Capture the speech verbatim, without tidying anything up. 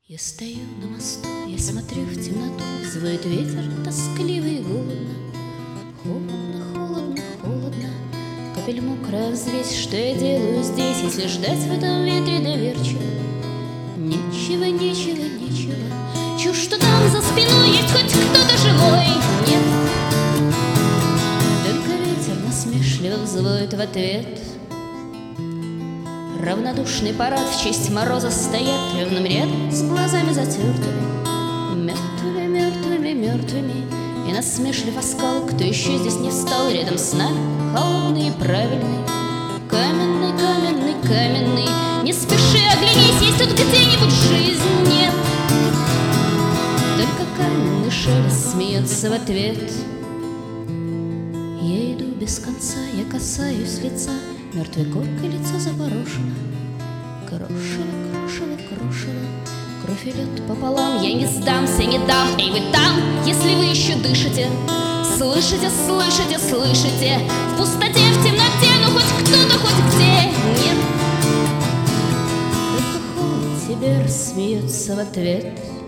Я стою на мосту, я смотрю в темноту, взвоет ветер тоскливый и голодно. Холодно, холодно, холодно, капель мокрая взвесь. Что я делаю здесь, если ждать в этом ветре доверчиво? Нечего, нечего, нечего. Чушь, что там за спиной есть хоть кто-то живой. Нет, только ветер насмешливо взвоет в ответ. Равнодушный парад в честь мороза стоят ровным рядом с глазами затертыми, мертвыми, мертвыми, мертвыми. И насмешлив оскал, кто еще здесь не встал рядом с нами, холодный и правильный, каменный, каменный, каменный. Не спеши, оглянись, есть тут где-нибудь жизнь? Нет, только каменный шелест смеется в ответ. Я иду без конца, я касаюсь лица, мертвой коркой лицо запорошено. Крошево, крошево, крошево, кровь и лед пополам. Я не сдамся, не дам, эй, вы там, если вы еще дышите. Слышите, слышите, слышите, в пустоте, в темноте, ну хоть кто-то, хоть где. Нет, только холод тебе рассмеется в ответ.